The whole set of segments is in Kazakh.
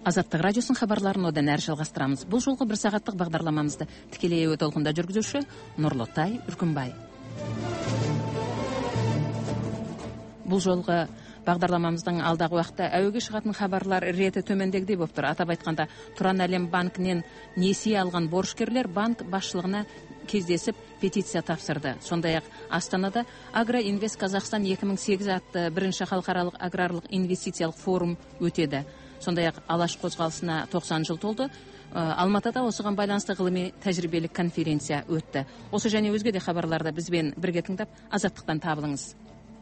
Азаттық радиосын хабарларын одан әрі жалғастырамыз. Бұл жолғы 1 сағаттық бағдарламамызды тікелей эфир толқында жүргізуші Нұрлытай Үркімбай. Бұл жолғы бағдарламамыздың алдағы уақытта әуеге шығатын хабарлар реті төмендегідей болып тұр. Атап айтқанда, Тұран Әлем банкінен несие алған борышкерлер банк басшылығына кездесіп петиция тапсырды. Сондай-ақ Астанада Агроинвест Қазақстан 2008 атты бірінші халықаралық аграрлық инвестициялық форум өтеді. Сондай-ақ Алаш қозғалысына 90 жыл толды. Алматыда осыған байланысты ғылыми тәжірибелік конференция өтті. Осы және өзге де хабарларды бізбен бірге тыңдап, Азаттықтан табылыңыз.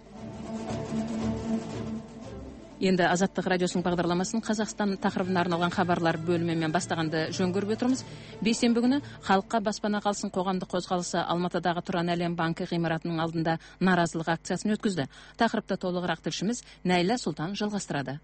Енді Азаттық радиосының бағдарламасын Қазақстан тақырыбына арналған хабарлар бөлімімен бастағанды жөн көріп отырмыз. Бейсенбі күні халыққа баспана қалсын қоғамдық қозғалысы Алматыдағы Тұран Әлем банкі ғимаратының алдында наразылық акциясын өткізді. Тақырыпты толығырақ тілшіміз Нәйлә Сұлтан жалғастырады.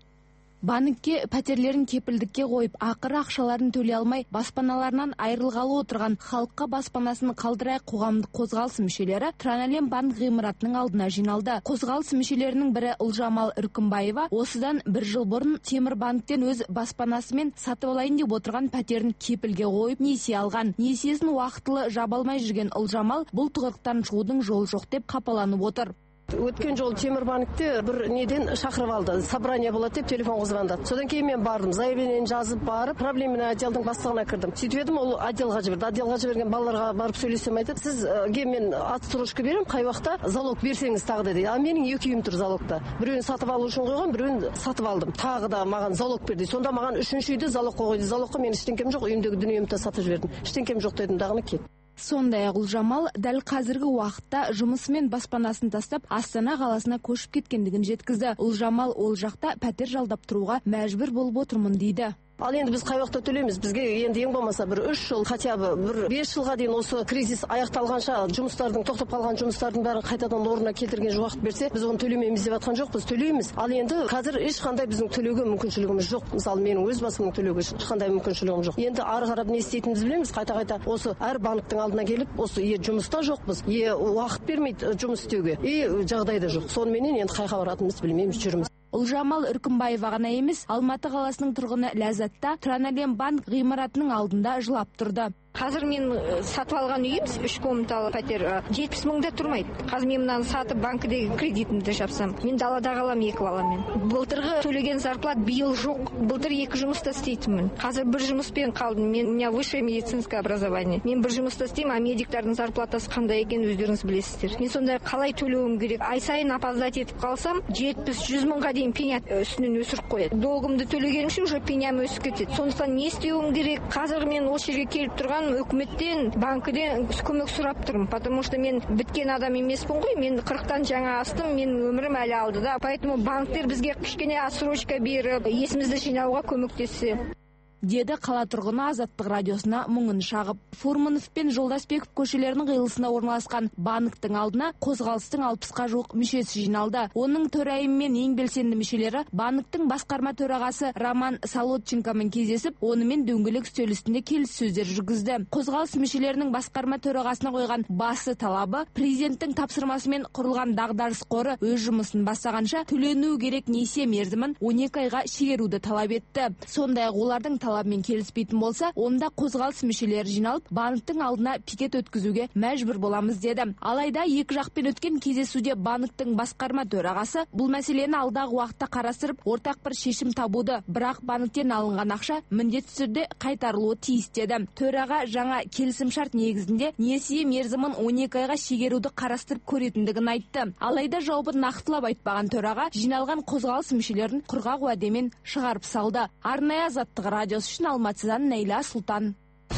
Банкке пәтерлерін кепілдікке қойып, ақыры ақшаларын төлей алмай, баспаналарынан айырылғалы отырған халыққа баспанасын қалдырай қоғамдық қозғалыс мүшелері Тұран Әлем банк ғимаратының алдына жиналды. Қозғалыс мүшелерінің бірі Ұлжамал Үркімбаева осыдан 1 жыл бұрын Темір банктен өз баспанасымен сатып алайын деп отырған пәтерін кепілге қойып несие алған. Несиесін уақытылы жаба алмай жүрген Ұлжамал бұл тығырықтан шығудың жолы жоқ деп қапаланып отыр. Өткен жол Темір банкте бір неден шақырып алды. Собрание болады деп телефонға звондады. Содан кейін мен бардым. Заявлениені жазып барып, проблемный отделдің бастығына кірдім. Сөйтіп едім, ол отделға жіберді. Отделға жіберген балаларға барып сөйлесем айтады, сізге мен отсрочка берем, қай уақытта залог берсеңіз тағы деді. А менің 2 үйім тұр залогта. Біреуін сатып алу үшін қойған, біреуін сатып алдым. Тағы да маған залог берді. Сонда маған 3-ші үйді залогқа қойды. Залогқа мен ештеңкем жоқ, үйімдегі дүниемді сатып жібердім. Ештеңкем жоқ дедім, дағыны кет. Сондай-ақ Ұлжамал дәл қазіргі уақытта жұмысымен баспанасын тастап Астана қаласына көшіп кеткендігін жеткізді. Ұлжамал ол жақта пәтер жалдап тұруға мәжбүр болып отырмын дейді. Ал енді біз қай уақытта төлейміз? Бізге енді ең болмаса бір 3 жыл, хотя бы бір 5 жылға дейін осы кризис аяқталғанша жұмыстардың, тоқтап қалған жұмыстардың бәрін қайтадан орнына келтірген уақыт берсе, біз оны төлемейміз деп жатқан жоқпыз, төлейміз. Ал енді қазір ешқандай біздің төлеуге мүмкіншілігіміз жоқ. Мысалы, менің өз басымның төлеуге ешқандай мүмкіншілігім жоқ. Енді ары қарап не істейтінімізді білеміз, қайта-қайта осы әр банктың алдына келіп, осы жұмыста жоқпыз, уақыт бермейді жұмыс істеуге, жағдай да жоқ. Соныменен енді қайға баратынымызды білмейміз, жүрміз. Ұлжамал Үркімбаева ғана емес, Алматы қаласының тұрғыны Ләззатта Тұран Әлем банк ғимаратының алдында жылап тұрды. Қазір мен сатып алған үйім 3 комнаталы пәтер 70 мыңда тұрмайды. Қазір мен мынаны сатып банкідегі кредитімді жапсам, мен далада қалам 2 баламен. Былтырғы төлеген зарплат биыл жоқ. Былтыр 2 жұмыста істейтінмін. Қазір бір жұмыспен қалдым. У меня высшее медицинское образование. Мен бір жұмыста істеймін, а медиктардың зарплатасы қандай екенін өздеріңіз білесіздер. Мен сонда қалай төлеуім керек? Ай сайын опоздать етіп қалсам, 70-100 мыңға дейін пеня үстінен өсіріп қояды. Долгымды төлегенім үшін уже пеням өсіп кетеді. Сондықтан не істеуім керек? Қазір мен осы жерге келіп тұрған өкіметтен, банкіден көмек сұрап тұрмын, потому что мен біткен адам емеспін ғой, мен 40-тан жаңа астым, мен өмірім әлі алдыда. Поэтому банктер бізге кішкене отсрочка беріп, есімізді жинауға көмектессе. Деді қала тұрғыны Азаттық радиосына мұңын шағып. Фурманов пен Жолдасбеков көшелерінің қиылысына орналасқан банктың алдына қозғалыстың 60-қа жуық мүшесі жиналды. Оның төрайымы мен ең белсенді мүшелері банктың басқарма төрағасы Роман Солодченкомен кездесіп, онымен дөңгелек үстел үстінде келіссөздер жүргізді. Қозғалыс мүшелерінің басқарма төрағасына қойған басты талабы президенттің тапсырмасымен құрылған дағдарыс қоры өз жұмысын бастағанша төленуі керек несие мерзімін 12 айға шегеруді талап етті. Сондай-ақ олардың талабымен келіспейтін болса, онда қозғалыс мүшелері жиналып, банктың алдына пикет өткізуге мәжбүр боламыз деді. Алайда екі жақпен өткен кездесуде банктың басқарма төрағасы бұл мәселені алдағы уақытта қарастырып, ортақ бір шешім табуды, бірақ банктен алынған ақша міндетті түрде қайтарылуы тиіс деді. Төраға жаңа келісімшарт негізінде несие мерзімін 12 айға шегеруді қарастырып көретіндігін айтты. Алайда жауабын нақтылап айтпаған төраға жиналған қозғалыс мүшелерін құрғақ уәдемен шығарып салды. Арнайы Азаттық радиосы үшін Алматыдан Нәйлә Сұлтан.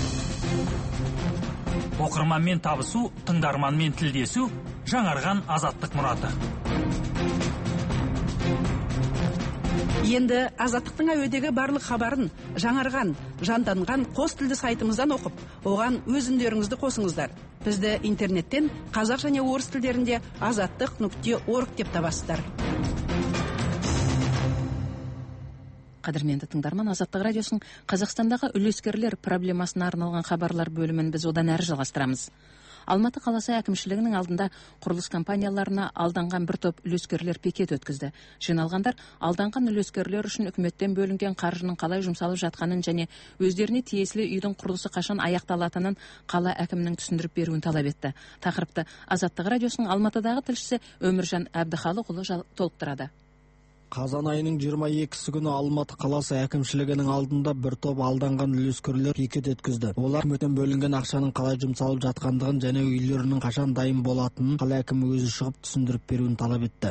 Оқырманмен табысу, тыңдарманмен тілдесу, жаңарған азаттық мұраты. Енді Азаттықтың әуедегі барлық хабарын жаңарған, жанданған қос тілді сайтымыздан оқып, оған өз үндеріңізді қосыңыздар. Бізді интернеттен қазақ және орыс тілдерінде azаттық.org деп табасыздар. Қадірменді тыңдарман, Азаттық радиосының Қазақстандағы үлескерлер проблемасына арналған хабарлар бөлімін біз одан әрі жалғастырамыз. Алматы қаласы әкімшілігінің алдында құрылыс компанияларына алданған бір топ үлескерлер пикет өткізді. Жиналғандар алданған үлескерлер үшін үкіметтен бөлінген қаржының қалай жұмсалып жатқанын және өздеріне тиесілі үйдің құрылысы қашан аяқталатынын қала әкімінің түсіндіріп беруін талап етті. Тақырыпты Азаттық радиосының Алматыдағы тілшісі Өміржан Әбдіхалықұлы толықтырады. Қазан айының 22-сі күні Алматы қаласы әкімшілігінің алдында бір топ алданған үлескерлер пикет өткізді. Олар үкіметтен бөлінген ақшаның қалай жұмсалып жатқандығын және үйлерінің қашан дайын болатынын қала әкімі өзі шығып түсіндіріп беруін талап етті.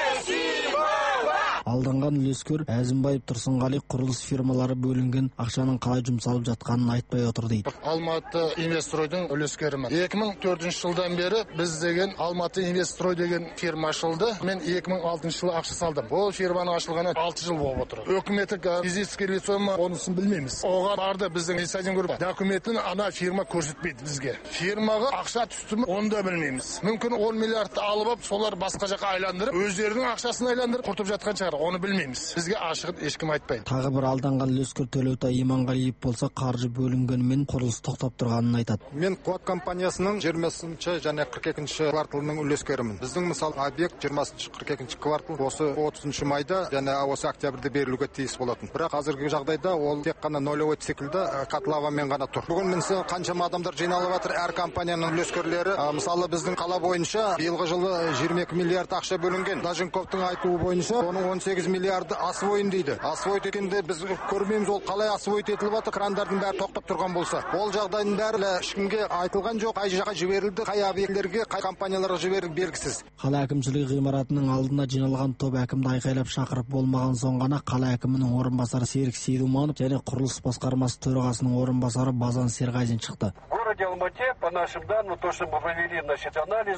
Алданған үлескер Әзімбаев Тұрсынғали құрылыс фирмалары бөлінген ақшаның қалай жұмсалып жатқанын айтпай отыр дейді. Алматы инвестройдың үлескерімін. 2004 жылдан бері біз деген Алматы инвестрой деген фирма ашылды. Мен 2006 жылы ақша салдым. Ол фирманың ашылғаны 6 жыл болып отыр. Өкіметтік физический лицо ма, онысын білмейміз. Оған барды біздің инсайдинг группа. Документін ана фирма көрсетпейді бізге. Фирмаға ақша түсті ме, оны да білмейміз. Мүмкін 10 миллиардты алып, солар басқа жаққа айландырып, өздерінің ақшасын айландырып құртып жатқан шығар. Оны білмейміз. Бізге ашығын ешкім айтпайды. Тағы бір алданған үлескер Төлеутай Иманғалиев болса, қаржы бөлінгенімен құрылыс тоқтап тұрғанын айтады. Мен Қуат компаниясының 20-ші және 42-ші кварталының үлескерімін. Біздің мысалы объект 20-ші 42-ші квартал осы 30 майда және осы октябрьде берілуге тиіс болатын. Бірақ қазіргі жағдайда ол тек қана нолевой циклда котлованмен ғана тұр. Бүгін мысалы қаншама адамдар жиналып жатыр, әр компанияның үлескерлері. Мысалы біздің қала бойынша биылғы жылы 22 миллиард ақша бөлінген. Даженковтың айтуы бойынша оның 18 миллиарды освоен дейді. Освоит еткенде біз көрмейміз, ол қалай освоит етіліп жатыр, крандардың бәрі тоқтап тұрған болса. Ол жағдайдың бәрі ешкімге айтылған жоқ, қай жаққа жіберілді, қай объектілерге, қай компанияларға жіберілді белгісіз. Қала әкімшілігі ғимаратының алдына жиналған топ әкімді айқайлап шақырып болмаған соң ғана қала әкімінің орынбасары Серік Сейдуманов және құрылыс басқармасы төрағасының орынбасары Базан Серғазин шықты. В Алмате, по нашим данным, то, что мы провели, анализ,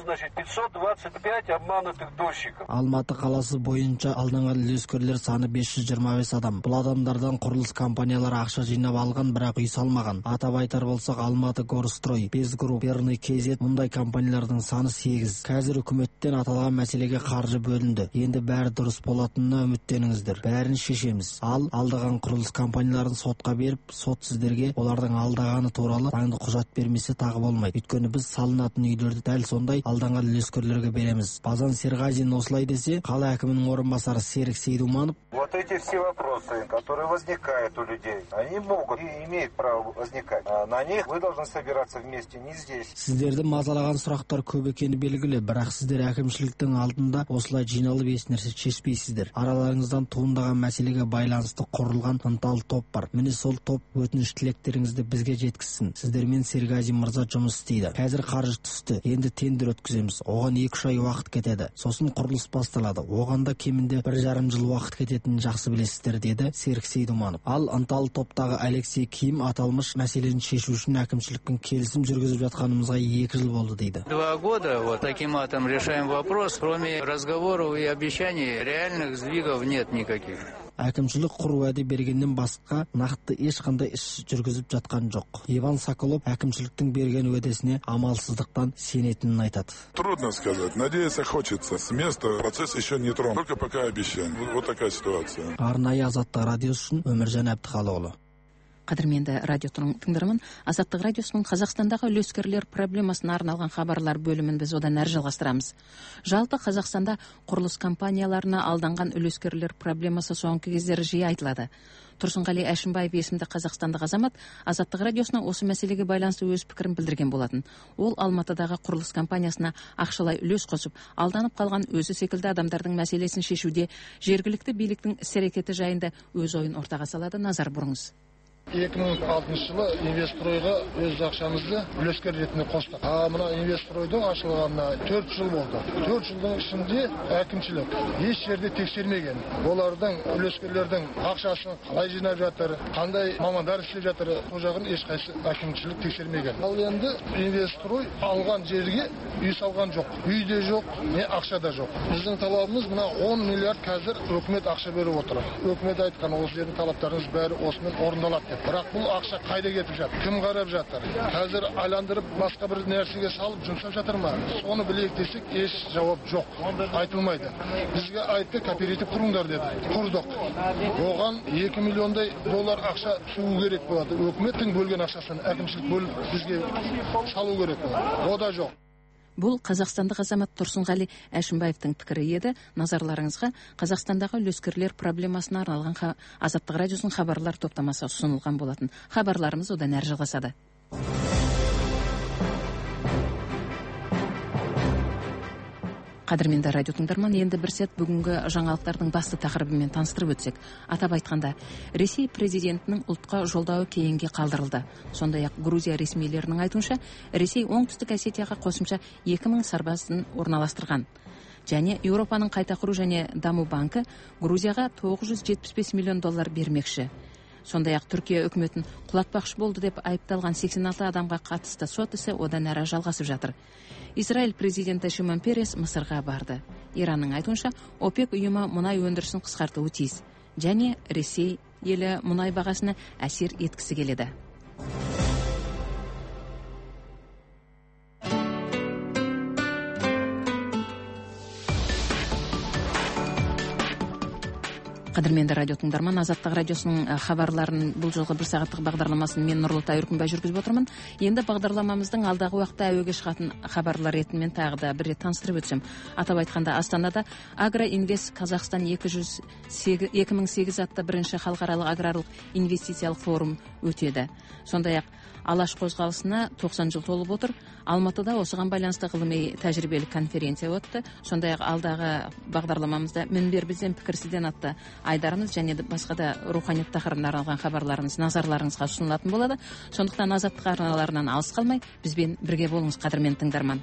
525 обманутых дольщиков. Алматы қаласы бойынша алданған үлескерлер саны 525 адам. Бұл адамдардан құрылыс компаниялары ақша жинап алған, бірақ үй салмаған. Атап айтар болсақ, Алматы Горстрой, Безгрупп, Перный KZ мұндай компаниялардың саны 8. Қазір үкіметтен аталған мәселеге қаржы бөлінді. Енді бәрі дұрыс болатынына үміттеніңіздер. Бәрін шешеміз. Ал алдаған құрылыс компанияларын сотқа беріп, сот сіздерге олардың алдағаны туралы заңды құжат бермесе тағы болмайды. Өйткені біз салынатын үйлерді дәл сондай алданған үлескерлерге береміз. Базан Серғазин осылай десе, қала әкімінің орынбасары Серік Сейдуманов: Вот эти все вопросы, которые возникают у людей, они могут и имеют право возникать. На них вы должны собираться вместе, не здесь. Сіздерді мазалаған сұрақтар көп екені белгілі, бірақ сіздер әкімшіліктің алдында осылай жиналып еш нәрсе шешпейсіздер. Араларыңыздан туындаған мәселеге байланысты құрылған ынталы топ бар. Міне сол топ өтініш тілектеріңізді бізге жеткізсін. Сіздермен Серғазин мырза жұмыс істейді. Қазір қаржы түсті. Енді тендер өткіземіз. Оған 2-3 ай уақыт кетеді. Сосын құрылыс басталады. Оған да кемінде 1,5 жыл уақыт кететінін жақсы білесіздер, деді Серік Сейдуманов. Ал ынталы топтағы Алексей Ким аталмыш мәселені шешу үшін әкімшілікпен келісім жүргізіп жатқанымызға 2 жыл болды дейді. 2 года вот таким матом решаем вопрос. Кроме разговоров и обещаний, реальных сдвигов нет никаких. Әкімшілік құру уәде бергеннен басқа нақты ешқандай іс жүргізіп жатқан жоқ. Иван Соколов әкімшіліктің берген уәдесіне амалсыздықтан сенетінін айтады. Трудно сказать. Надеяться хочется. С места процесс еще не тронут. Только пока обещаем. Вот такая ситуация. Арнайы Азаттық радиосы үшін Өміржан Әбдіхалықұлы. Қадірменді радио тыңдарман, Азаттық радиосының Қазақстандағы үлескерлер проблемасына арналған хабарлар бөлімін біз одан әрі жалғастырамыз. Жалпы Қазақстанда құрылыс компанияларына алданған үлескерлер проблемасы соңғы кездері жиі айтылады. Тұрсынғали Әшімбаев есімді қазақстандық азамат Азаттық радиосына осы мәселеге байланысты өз пікірін білдірген болатын. Ол Алматыдағы құрылыс компаниясына ақшалай үлес қосып, алданып қалған өзі секілді адамдардың мәселесін шешуде жергілікті биліктің іс-әрекеті жайында өз ойын ортаға салады. Назар бұрыңыз. 2006 жылы инвестройға өз ақшамызды үлескер ретінде қостық. Мына инвестройдың ашылғанына 4 жыл болды. 4 жылдың ішінде әкімшілік еш жерде тексермеген. Олардың үлескерлердің ақшасын қалай жинап жатыр, қандай мамандар істеп жатыр, сол жағын ешқайсы әкімшілік тексермеген. Ал енді инвестрой алған жерге үй салған жоқ. Үй де жоқ, не ақша да жоқ. Біздің талабымыз мына 10 миллиард қазір өкімет ақша беріп отыр. Өкімет айтқан осы жердің талаптарыңыз бәрі осымен орындалады. деп. Бірақ бұл ақша қайда кетіп жатыр? Кім қарап жатыр? Қазір айландырып басқа бір нәрсеге салып жұмсап жатыр ма? Соны білейік десек, еш жауап жоқ. Айтылмайды. Бізге айтты, кооператив құрыңдар деді. Құрдық. Оған 2 миллиондай доллар ақша шығу керек болады. Өкіметтің бөлген ақшасын әкімшілік бөліп бізге салу керек болады. О да жоқ. Бұл қазақстандық азамат Тұрсынғали Әшімбаевтың пікірі еді. Назарларыңызға Қазақстандағы үлескерлер проблемасына арналған Азаттық радиосының хабарлар топтамасы ұсынылған болатын. Хабарларымыз одан әрі жалғасады. Қадірменді радио тыңдарман, енді бір сәт бүгінгі жаңалықтардың басты тақырыбымен таныстырып өтсек. Атап айтқанда, Ресей президентінің ұлтқа жолдауы кейінге қалдырылды. Сондай-ақ Грузия ресмилерінің айтуынша, Ресей оңтүстік Осетияға қосымша 2000 сарбазын орналастырған. Және Еуропаның қайта құру және даму банкі Грузияға $975 миллион бермекші. Сондай-ақ Түркия үкіметін құлатпақшы болды деп айыпталған 86 адамға қатысты сот ісі одан әрі жалғасып жатыр. Израиль президенті Шимон Перес Мысырға барды. Иранның айтуынша, ОПЕК ұйымы мұнай өндірісін қысқартуы тиіс. Және Ресей елі мұнай бағасына әсер еткісі келеді. Қадірменді радио тыңдарман, Азаттық радиосының хабарларын бұл жолғы бір сағаттық бағдарламасын мен Нұрлытай Үркімбай жүргізіп отырмын. Енді бағдарламамыздың алдағы уақытта әуеге шығатын хабарлар ретімен тағы да бір рет таныстырып өтсем. Атап айтқанда, Астанада Агроинвест Қазақстан 2008 атты бірінші халықаралық аграрлық инвестициялық форум өтеді. Сондай-ақ Алаш қозғалысына 90 жыл толып отыр. Алматыда осыған байланысты ғылыми тәжірибелік конференция өтті. Сондай-ақ алдағы бағдарламамызда Мінбер бізден пікірсізден атты айдарымыз және басқа да руханият тақырыбына арналған хабарларымыз назарларыңызға ұсынылатын болады. Сондықтан Азаттық арналарынан алыс қалмай, бізбен бірге болыңыз, қадірмен тыңдарман.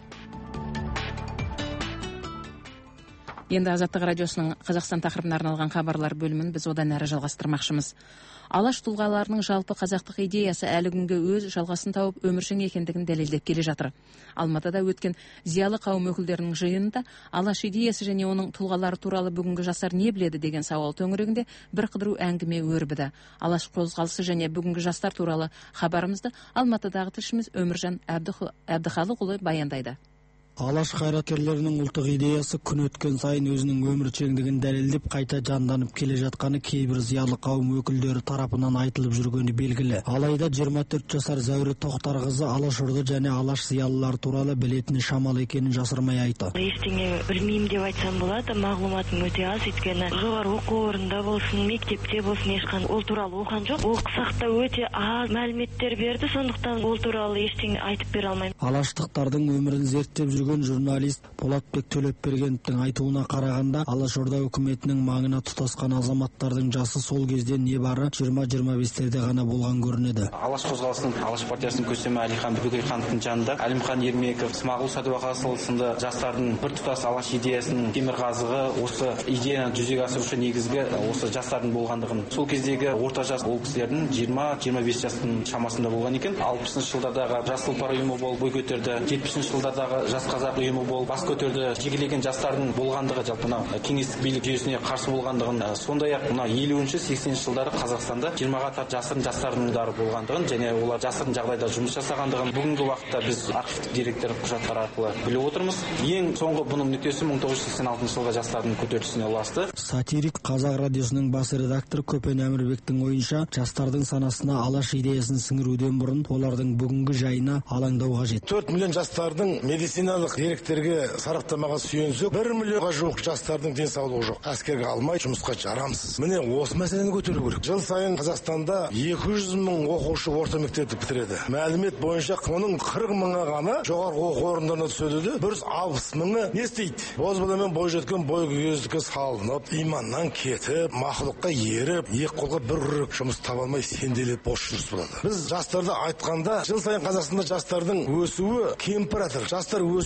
Енді Азаттық радиосының Қазақстан тақырыбына арналған хабарлар бөлімін біз одан әрі жалғастырмақшымыз. Алаш тұлғаларының жалпы қазақтық идеясы әлі күнге өз жалғасын тауып өміршең екендігін дәлелдеп келе жатыр. Алматыда өткен зиялы қауым өкілдерінің жиынында Алаш идеясы және оның тұлғалары туралы бүгінгі жастар не біледі деген сауал төңірегінде бір қыдыру әңгіме өрбіді. Алаш қозғалысы және бүгінгі жастар туралы хабарымызды Алматыдағы тілшіміз Өміржан Әбдіхалықұлы баяндайды. Алаш қайраткерлерінің ұлттық идеясы күн өткен сайын өзінің өміршеңдігін дәлелдеп қайта жанданып келе жатқаны кейбір зиялы қауым өкілдері тарапынан айтылып жүргені белгілі. Алайда 24 жасар Зәуре Тоқтарқызы Алашорда және Алаш зиялылары туралы білетіні шамал екенін жасырмай айтты. Ештеңе білмеймін деп айтсам болады, мағлұматым өте аз, өйткені жоғары оқу орнында болсын, мектепте болсын ешқандай ол туралы оқыған жоқ. Оқысақ та өте аз мәліметтер берді, сондықтан ол туралы ештеңе айтып бере алмаймын. Алаштықтардың өмірін зерттеп жүрген журналист Болатбек Төлепбергеновтің айтуына қарағанда, Алашорда үкіметінің маңына тұтасқан азаматтардың жасы сол кезде небары 20-25-терде ғана болған көрінеді. Алаш қозғалысының, Алаш партиясының көсемі Әлихан Бөкейхановтың жанында Әлімхан Ермеков, Смағұл Сәдуақасұлы сынды жастардың біртұтас Алаш идеясының темірқазығы, осы идеяны жүзеге асырушы негізгі осы жастардың болғандығын, сол кездегі орта жас ол кісілердің 20-25 жастың шамасында болған екен. 60-шы жылдардағы жас тұлпар ұйымы болып бой көтерді, 70-ші жылдардағы жас қазақ ұйымы болып бас көтерді. Жекелеген жастардың болғандығы, жалпы кеңестік билік жүйесіне қарсы болғандығын, сондай-ақ 50-60 жылдары Қазақстанда 20-ға тарта жасырын жастардың болғандығын және олар жасырын жағдайда жұмыс жасағандығын бүгінгі уақытта біз архивтік деректер құжаттар арқылы біліп отырмыз. Ең соңғы бұның нүктесі 1986 жылғы жастардың көтерілісіне ұласты. Сатирик Қазақ радиосының бас редакторы Көпен Әмірбектің ойынша, жастардың санасына Алаш идеясын сіңіруден бұрын олардың бүгінгі жайына алаңдау қажет. 4 миллион жастардың медициналық деректерге сараптамаға сүйенсек, 1 миллионға жуық жастардың денсаулығы жоқ. Әскерге алмай жұмысқа жарамсыз. Міне осы мәселені көтеру керек. Жыл сайын Қазақстанда 200 мың оқушы орта мектепті бітіреді. Мәлімет бойынша оның 40 мыңы ғана жоғарғы оқу орындарына түседі де 160 мыңы не істейді? Бозбаламен бой жеткен бойкүйездікке салынып, иманнан кетіп, мақұлыққа еріп, екі қолға бір үріп жұмыс таба алмай сенделіп бос жүріс болады. Біз жастарды айтқанда, жыл сайын Қазақстанда жастардың өсуі кеміп баратыр. Жастар өсу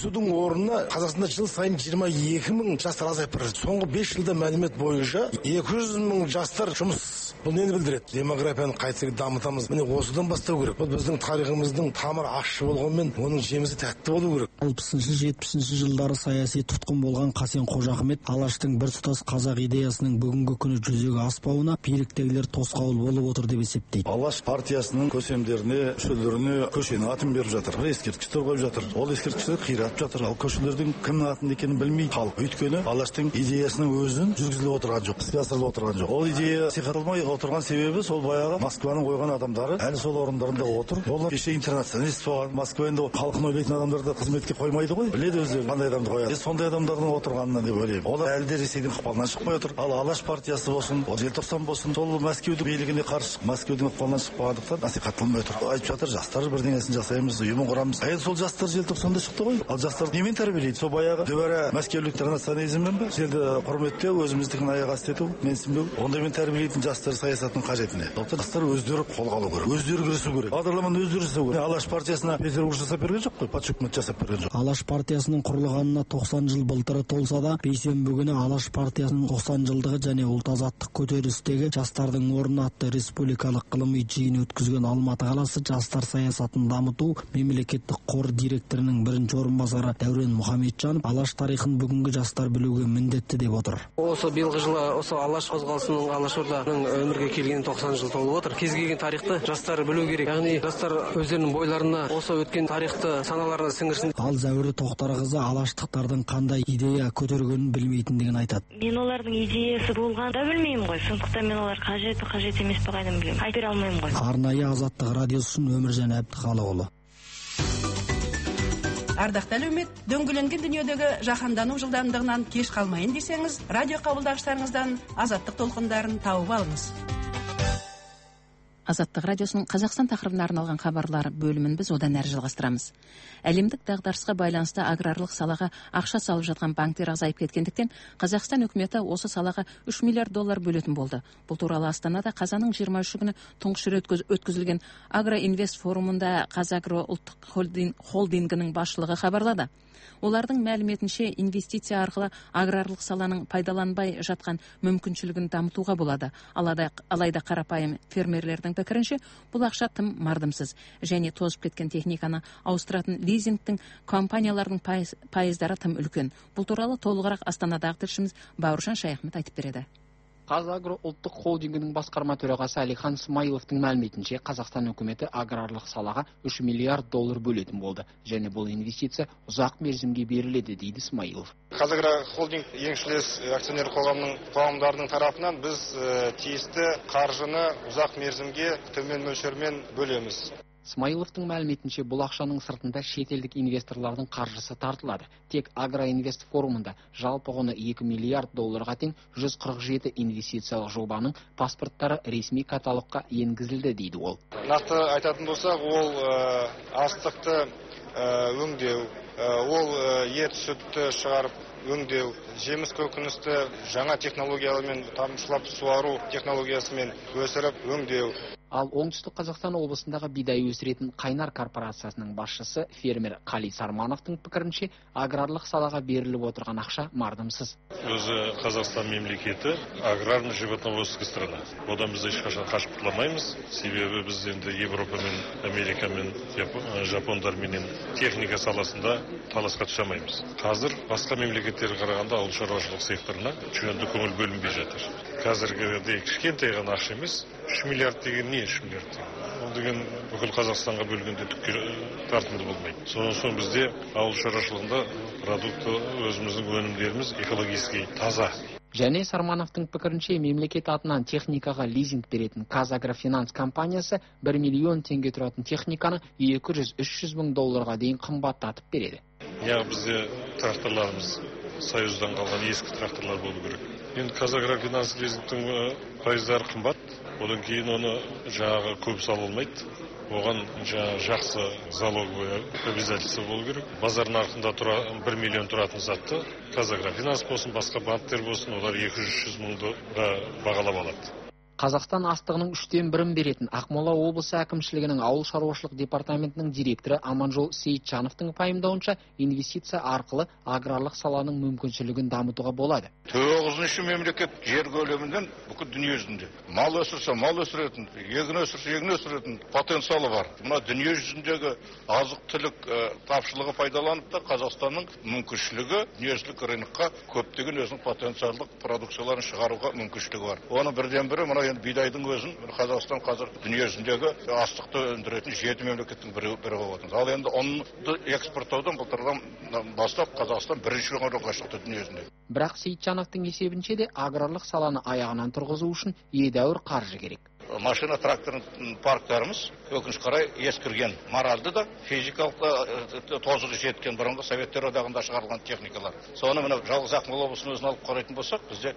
өсудің орнына Қазақстанда жыл сайын 22 мың жастар азайып бара жатыр. Соңғы 5 жылда мәлімет бойынша 200 мың жастар жұмыс. Бұл нені білдіреді? Демографияны қайта дамытамыз. Міне осыдан бастау керек. Бұл біздің тарихымыздың тамыры ащы болғанмен, оның жемісі тәтті болу керек. 60-70 жылдары саяси тұтқын болған Қасен Қожахмет Алаштың біртұтас қазақ идеясының бүгінгі күні жүзеге аспауына биліктегілер тосқауыл болып отыр деп есептейді. Алаш партиясының көсемдеріне, мүшелеріне көшенің атын беріп жатыр. Ескерткіштер қойып жатыр. Ол ескерткіштер қиратып жатыр. Ал көшелердің кімнің атын екенін білмейді халық. Өйткені Алаштың идеясының өзін жүргізіліп отырған жоқ, іске асырылып отырған жоқ. Ол идея сихатылмай отырған себебі сол баяғы Москваның қойған адамдары әлі сол орындарында отыр. Олар кеше интернационалист болған. Москва енді халқын ойлайтын адамдарды қызметке қоймайды ғой. Біледі өздері қандай адамды қояды. Сондай адамдардың отырғанына деп ойлаймын. Олар әлі де Ресейдің ықпалынан шықпай отыр. Ал Алаш партиясы болсын, желтоқсан болсын, сол Мәскеудің билігіне қарсы Мәскеудің ықпалынан шықпағандықтан насихатталмай отыр. Айтып жатыр, жастар бірдеңесін жасаймыз, ұйымын құрамыз. Енді сол жастар желтоқсанда шықты ғой. Ал жастар немен тәрбиелейді? Сол баяғы дүбәрә мәскеулік интернационализммен бе? Жерді құрметтеу, өзіміздікін аяқ асты ету, менсінбеу. Ондаймен тәрбиелейтін жастар саясатының қажетіне. Сондықтан жастар өздері қолға алу керек. Өздері күресу керек. Бағдарламаны өздері жасау керек. Алаш партиясына Петербург жасап берген жоқ қой, патша үкімет жасап берген жоқ. Алаш партиясының құрылғанына 90 жыл былтыры толса да, бейсенбі күні Алаш партиясының 90 жылдығы және ұлт-азаттық көтерілістегі жастардың орны атты республикалық ғылыми жиын өткізген Алматы қаласы жастар саясатын дамыту мемлекеттік қор директорының бірінші орынбасары Дәурен Мұхамеджанов Алаш тарихын бүгінгі жастар білуге міндетті деп отыр. Осы биылғы жылы осы Алаш қозғалысының, Алашорданың өмірге келген 90 жыл толып отыр. Кез келген тарихты жастар білу керек. Яғни жастар өздерінің бойларына осы өткен тарихты саналарына сіңірсін. Ал Зәуре Тоқтарқызы алаштықтардың қандай идея көтергенін білмейтіндігін айтады. Мен олардың идеясы болғанда білмеймін ғой. Сондықтан мен олар қажет емес пе қайдан білемін. Айтып бере алмаймын ғой. Арнайы Азаттық радиосы үшін Өміржан Әбдіхалықұлы. Ардақты әлеумет, дөңгеленген дүниедегі жаһандану жылдамдығынан кеш қалмайын десеңіз, радио қабылдағыштарыңыздан Азаттық толқындарын тауып алыңыз. Азаттық радиосының Қазақстан тақырыбына арналған хабарлар бөлімін біз одан әрі жалғастырамыз. Әлемдік дағдарысқа байланысты аграрлық салаға ақша салып жатқан банктер азайып кеткендіктен, Қазақстан үкіметі осы салаға 3 миллиард доллар бөлетін болды. Бұл туралы Астанада қазанның 23 күні тұңғыш рет өткізілген Агроинвест форумында Қазагро ұлттық холдингінің басшылығы хабарлады. Олардың мәліметінше инвестиция арқылы аграрлық саланың пайдаланбай жатқан мүмкіншілігін дамытуға болады. Алайда қарапайым фермерлердің пікірінше бұл ақша тым мардымсыз және тозып кеткен техниканы ауыстыратын лизингтің компаниялардың пайыздары тым үлкен. Бұл туралы толығырақ Астанадағы тілшіміз Бауыржан Шаяхмет айтып береді. Қазагро ұлттық холдингінің басқарма төрағасы Әлихан Смайыловтың мәліметінше, Қазақстан үкіметі аграрлық салаға 3 миллиард доллар бөлетін болды, және бұл инвестиция ұзақ мерзімге беріледі, дейді Смайылов. Қазагро холдинг еншілес акционер қоғамдарының тарапынан біз тиісті қаржыны ұзақ мерзімге төмен мөлшермен бөлеміз. Смайыловтың мәліметінше, бұл ақшаның сыртында шетелдік инвесторлардың қаржысы тартылады. Тек Агроинвест форумында жалпы құны 2 миллиард долларға тең 147 инвестициялық жобаның паспорттары ресми каталогқа енгізілді, дейді ол. Нақты айтатын болсақ, ол астықты өңдеу, ол ет сүтті шығарып өңдеу, жеміс көкөністі жаңа технологиялармен тамшылап суару технологиясымен өсіріп өңдеу. Ал оңтүстік Қазақстан облысындағы бидай өсіретін Қайнар корпорациясының басшысы фермер Қали Сармановтың пікірінше, аграрлық салаға беріліп отырған ақша мардымсыз. Өзі Қазақстан мемлекеті аграрный животноводческая страна. Одан біз ешқашан қашып құтыламаймыз. Себебі біз енді Европамен, Америкамен, Жапондармен техника саласында таласқа түсе алмаймыз. Қазір басқа мемлекеттерге қарағанда ауыл шаруашылық секторына жөнді көңіл бөлінбей жатыр. Қазіргідей кішкентай ғана ақша емес, 3 миллиард деген не 3 миллиард деген? Ол деген бүкіл Қазақстанға бөлгенде түкке тартымды болмайды. Соң бізде ауыл шаруашылығында продукты өзіміздің өнімдеріміз экологически таза. Және Сармановтың пікірінше, мемлекет атынан техникаға лизинг беретін Қазагрофинанс компаниясы 1 миллион теңге тұратын техниканы 200-300 мың долларға дейін қымбаттатып береді. Бізде тракторларымыз Союздан қалған ескі тракторлар болу керек. Енді Қазагрофинанс лизингтің пайыздары қымбат. Одан кейін оны жаңағы көп салу алмайды. Оған жақсы залоговый обязательство болу керек. Базар нарқында 1 миллион тұратын затты Қазагрофинанс болсын, басқа банктер болсын, олар 200-300 мыңға бағалап алады. Қазақстан астығының 1/3 беретін Ақмола облысы әкімшілігінің ауыл шаруашылық департаментінің директоры Аманжол Сейітжановтың пайымдауынша инвестиция арқылы аграрлық саланың мүмкіншілігін дамытуға болады. 9-шы мемлекет жер көлемінен бүкіл дүние жүзінде мал өсірсе мал өсіретін, егін өсірсе егін өсіретін потенциалы бар. Мына дүние жүзіндегі азық-түлік тапшылығы пайдаланып та Қазақстанның мүмкіншілігі дүниежүзілік рынокқа көптеген өзінің потенциалдық продукцияларын шығаруға мүмкіншілігі бар. Оны бірден бірі мына енді бидайдың өзін Қазақстан қазір дүние жүзіндегі астықты өндіретін 7 мемлекеттің бірі болып отыр. Ал енді ұнды экспорттаудан былтырдан бастап Қазақстан бірінші орынға шықты дүние жүзінде. Бірақ Сейітжановтың есебінше де аграрлық саланы аяғынан тұрғызу үшін едәуір қаржы керек. Машина тракторын парктарымыз өкінішке қарай ескірген, моральды да физикалық тозығы жеткен бұрынғы Советтер одағында шығарылған техникалар. Соны мына жалғыз Ақмола облысының өзін алып қарайтын болсақ, бізде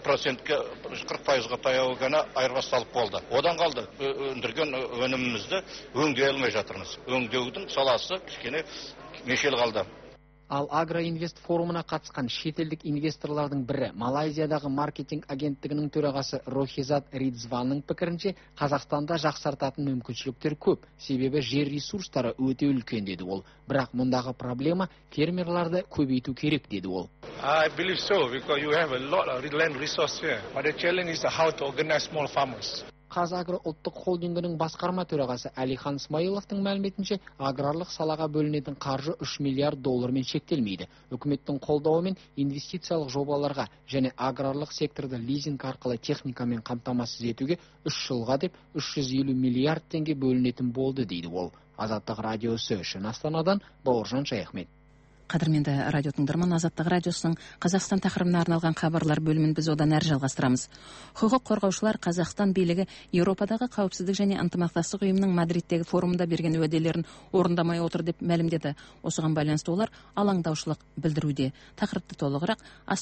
40%-ға таяу ғана айырбасталып болды. Одан қалды өндірген өнімімізді өңдей алмай жатырмыз. Өңдеудің саласы кішкене мешел қалды. Ал Агроинвест форумына қатысқан шетелдік инвесторлардың бірі Малайзиядағы маркетинг агенттігінің төрағасы Рохизат Ридзванның пікірінше, Қазақстанда жақсартатын мүмкіншіліктер көп, себебі жер ресурстары өте үлкен деді ол. Бірақ мұндағы проблема фермерларды көбейту керек деді ол. I believe so because you have a lot of land resource here. But the challenge is how to organize small farmers. Қазагро ұлттық холдингінің басқарма төрағасы Әлихан Смайыловтың мәліметінше, аграрлық салаға бөлінетін қаржы $3 миллиард шектелмейді. Үкіметтің қолдауымен инвестициялық жобаларға және аграрлық секторды лизинг арқылы техникамен қамтамасыз етуге 3 жылға деп 350 миллиард теңге бөлінетін болды дейді ол. Азаттық радиосы үшін Астанадан Бауыржан Шаяхмет. Қадірменді радио тыңдарман, Азаттық радиосының Қазақстан тақырыбына арналған хабарлар бөлімін біз одан әрі жалғастырамыз. Құқық қорғаушылар Қазақстан билігі Еуропадағы қауіпсіздік және ынтымақтастық ұйымының Мадридтегі форумында берген уәделерін орындамай отыр деп мәлімдеді. Осыған байланысты олар алаңдаушылық білдіруде. Тақырыпты толығырақ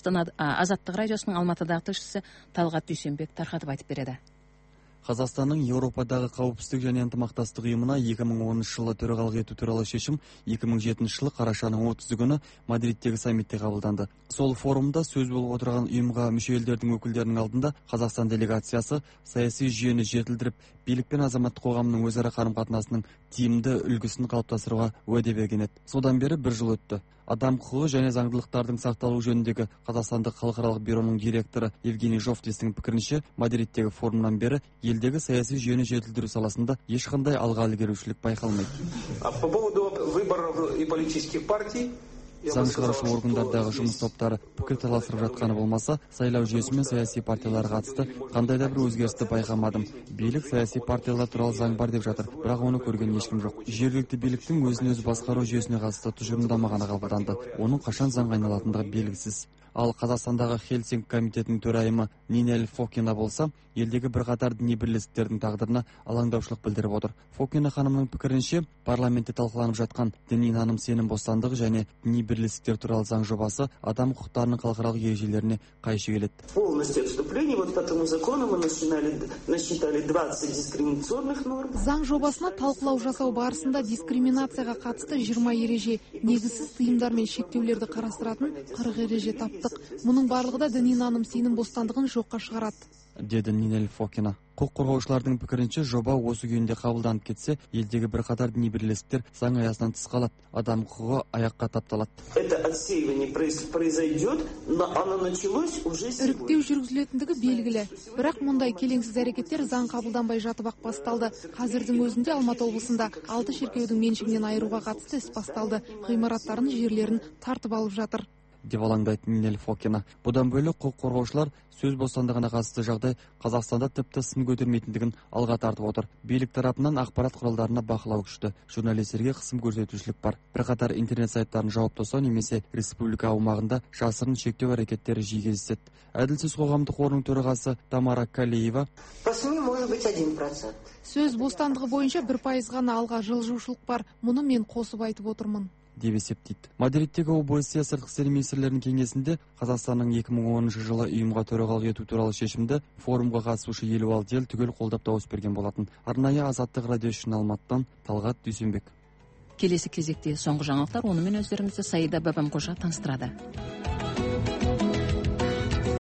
Азаттық радиосының Алматыдағы тілшісі Талғат Дүйсенбек тарқатып айтып береді. Қазақстанның Еуропадағы қауіпсіздік және ынтымақтастық ұйымына 2010 жылы төрағалық ету туралы шешім 2007 жылы қарашаның 30 күні Мадридтегі саммитте қабылданды. Сол форумда сөз болып отырған ұйымға мүше елдердің өкілдерінің алдында Қазақстан делегациясы саяси жүйені жетілдіріп, билік пен азаматтық қоғамның өзара қарым-қатынасының тиімді үлгісін қалыптастыруға уәде берген еді. Содан бері 1 жыл өтті. Адам құқығы және заңдылықтардың сақталуы жөніндегі Қазақстандық халықаралық бюроның директоры Евгений Жовтистің пікірінше, Мадридтегі форумнан бері елдегі саяси жүйені жетілдіру саласында ешқандай алға ілгерушілік байқалмайды. По поводу выборов и политических партий, заң шығарушы органдардағы жұмыс топтары пікір таластырып жатқаны болмаса, сайлау жүйесі мен саяси партияларға қатысты қандай да бір өзгерісті байқамадым. Билік саяси партиялар туралы заң бар деп жатыр, бірақ оны көрген ешкім жоқ. Жергілікті биліктің өзін өзі басқару жүйесіне қатысты тұжырымдама ғана қабылданды. Оның қашан заңға айналатындығы белгісіз. Ал Қазақстандағы Хельсинки комитетінің төрайымы Нинель Фокина болса, елдегі бірқатар діни бірлестіктердің тағдырына алаңдаушылық білдіріп отыр. Фокина ханымның пікірінше, парламентте талқыланып жатқан діни наным сенім бостандығы және діни бірлестіктер туралы заң жобасы адам құқықтарының халықаралық ережелеріне қайшы келеді. Полностью отступление, вот по этому закону мы насчитали 20 дискриминационных норм. Заң жобасына талқылау жасау барысында дискриминацияға қатысты 20 ереже, негізсіз тыйымдар мен шектеулерді қарастыратын 40 ереже тапты. Мұның барлығы да діни наным сенім бостандығын жоққа шығарады, деді Нинель Фокина. Құқық қорғаушылардың пікірінше, жоба осы күйінде қабылданып кетсе, елдегі бірқатар діни бірлестіктер заң аясынан тыс қалады, адам құқығы аяққа тапталады. Это отсеивание произойдет, но оно началось уже сегодня. Іріктеу жүргізілетіндігі белгілі, бірақ мұндай келеңсіз әрекеттер заң қабылданбай жатып ақ басталды. Қазірдің өзінде Алматы облысында 6 шіркеудің меншігінен айыруға қатысты іс басталды. Ғимараттарын, жерлерін тартып алып жатыр, деп алаңдайды Нинель Фокина. Бұдан бөлек құқық қорғаушылар сөз бостандығына қатысты жағдай Қазақстанда тіпті сын көтермейтіндігін алға тартып отыр. Билік тарапынан ақпарат құралдарына бақылау күшті, журналистерге қысым көрсетушілік бар. Бірқатар интернет сайттарын жауып тастау немесе республика аумағында жасырын шектеу әрекеттері жиі кездеседі. Әділсіз қоғамдық қорының төрағасы Тамара Калиева: По СМИ может быть 1%. Сөз бостандығы бойынша 1% ғана алға жылжушылық бар. Мұны мен қосып айтып отырмын, деп есептейді. Мадридтегі ОБСЕ сыртқы істер министрлерінің кеңесінде Қазақстанның 2010 жылы ұйымға төрағалық ету туралы шешімді форумға қатысушы 56 ел түгел қолдап дауыс берген болатын. Арнайы Азаттық радио үшін Алматыдан Талғат Дүйсенбек. Келесі кезекте соңғы жаңалықтар, онымен өздеріңізді Саида Бабамқожа таныстырады.